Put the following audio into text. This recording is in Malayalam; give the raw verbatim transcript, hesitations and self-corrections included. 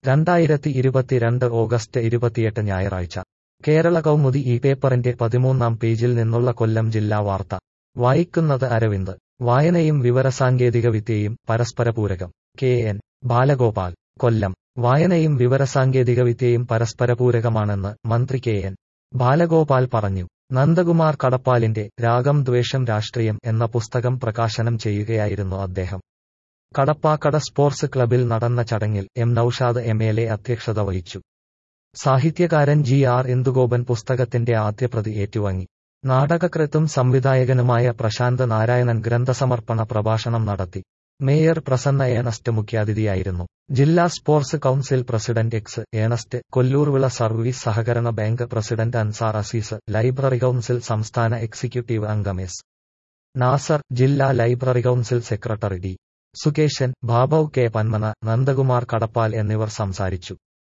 രണ്ടായിരത്തി ഇരുപത്തിരണ്ട് ഓഗസ്റ്റ് ഇരുപത്തിയെട്ട് ഞായറാഴ്ച കേരള കൗമുദി ഈ പേപ്പറിന്റെ പതിമൂന്നാം പേജിൽ നിന്നുള്ള കൊല്ലം ജില്ലാ വാർത്ത വായിക്കുന്നത് അരവിന്ദ്. വായനയും വിവരസാങ്കേതികവിദ്യയും പരസ്പരപൂരകം. K N Balagopal, Kollam. വായനയും വിവരസാങ്കേതികവിദ്യയും പരസ്പരപൂരകമാണെന്ന് മന്ത്രി കെ എൻ ബാലഗോപാൽ പറഞ്ഞു. നന്ദകുമാർ കടപ്പാലിന്റെ രാഗം ദ്വേഷം രാഷ്ട്രീയം എന്ന പുസ്തകം പ്രകാശനം ചെയ്യുകയായിരുന്നു അദ്ദേഹം. കടപ്പാക്കട സ്പോർട്സ് ക്ലബിൽ നടന്ന ചടങ്ങിൽ M Noushad M L A അധ്യക്ഷത വഹിച്ചു. സാഹിത്യകാരൻ ജി ആർ ഇന്ദുഗോപൻ പുസ്തകത്തിന്റെ ആദ്യപ്രതി ഏറ്റുവാങ്ങി. നാടകകൃത്തും സംവിധായകനുമായ പ്രശാന്ത് നാരായണൻ ഗ്രന്ഥസമർപ്പണ പ്രഭാഷണം നടത്തി. മേയർ പ്രസന്ന ഏണസ്റ്റ് മുഖ്യാതിഥിയായിരുന്നു. ജില്ലാ sports council president X Ernest, Kollurvila service സഹകരണ bank president Ansar Azeez, library council സംസ്ഥാന എക്സിക്യൂട്ടീവ് അംഗം എസ് നാസർ, ജില്ലാ library council secretary D Sukeshan, Babu K Panmana, Nandakumar Kadappal എന്നിവർ സംസാരിച്ചു.